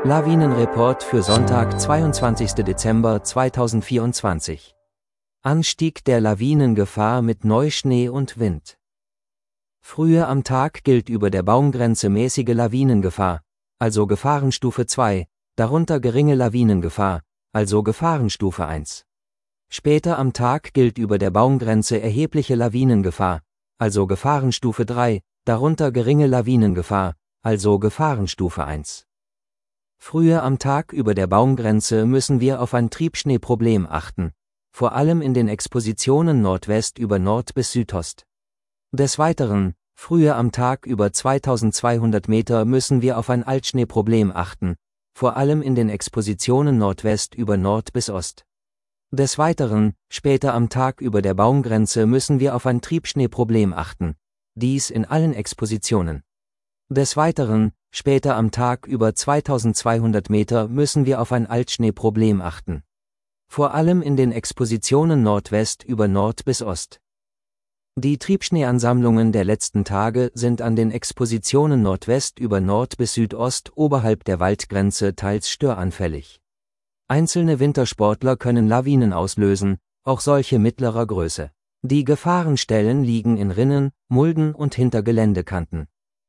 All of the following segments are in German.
Lawinenreport für Sonntag, 22. Dezember 2024. Anstieg der Lawinengefahr mit Neuschnee und Wind. Frühe am Tag gilt über der Baumgrenze mäßige Lawinengefahr, also Gefahrenstufe 2, darunter geringe Lawinengefahr, also Gefahrenstufe 1. Später am Tag gilt über der Baumgrenze erhebliche Lawinengefahr, also Gefahrenstufe 3, darunter geringe Lawinengefahr, also Gefahrenstufe 1. Frühe am Tag über der Baumgrenze müssen wir auf ein Triebschneeproblem achten, vor allem in den Expositionen Nordwest über Nord bis Südost. Des Weiteren, frühe am Tag über 2200 Meter müssen wir auf ein Altschneeproblem achten, vor allem in den Expositionen Nordwest über Nord bis Ost. Des Weiteren, später am Tag über der Baumgrenze müssen wir auf ein Triebschneeproblem achten, dies in allen Expositionen. Des Weiteren, später am Tag über 2200 Meter müssen wir auf ein Altschneeproblem achten. Vor allem in den Expositionen Nordwest über Nord bis Ost. Die Triebschneeansammlungen der letzten Tage sind an den Expositionen Nordwest über Nord bis Südost oberhalb der Waldgrenze teils störanfällig. Einzelne Wintersportler können Lawinen auslösen, auch solche mittlerer Größe. Die Gefahrenstellen liegen in Rinnen, Mulden und hinter Geländekanten.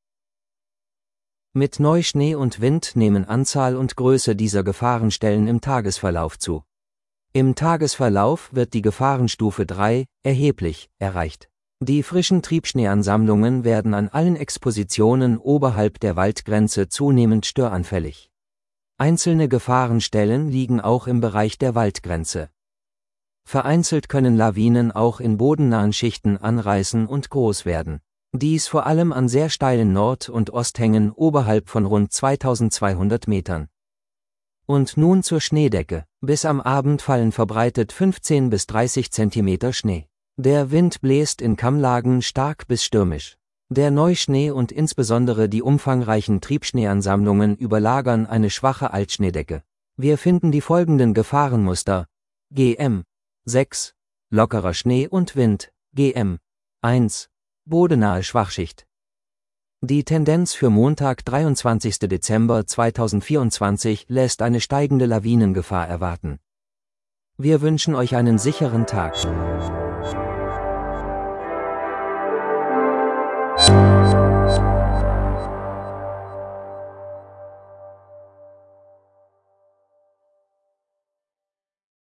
Mit Neuschnee und Wind nehmen Anzahl und Größe dieser Gefahrenstellen im Tagesverlauf zu. Im Tagesverlauf wird die Gefahrenstufe 3 erheblich erreicht. Die frischen Triebschneeansammlungen werden an allen Expositionen oberhalb der Waldgrenze zunehmend störanfällig. Einzelne Gefahrenstellen liegen auch im Bereich der Waldgrenze. Vereinzelt können Lawinen auch in bodennahen Schichten anreißen und groß werden. Dies vor allem an sehr steilen Nord- und Osthängen oberhalb von rund 2200 Metern. Und nun zur Schneedecke. Bis am Abend fallen verbreitet 15 bis 30 Zentimeter Schnee. Der Wind bläst in Kammlagen stark bis stürmisch. Der Neuschnee und insbesondere die umfangreichen Triebschneeansammlungen überlagern eine schwache Altschneedecke. Wir finden die folgenden Gefahrenmuster: GM 6, lockerer Schnee und Wind, GM 1, bodennahe Schwachschicht. Die Tendenz für Montag, 23. Dezember 2024 lässt eine steigende Lawinengefahr erwarten. Wir wünschen euch einen sicheren Tag.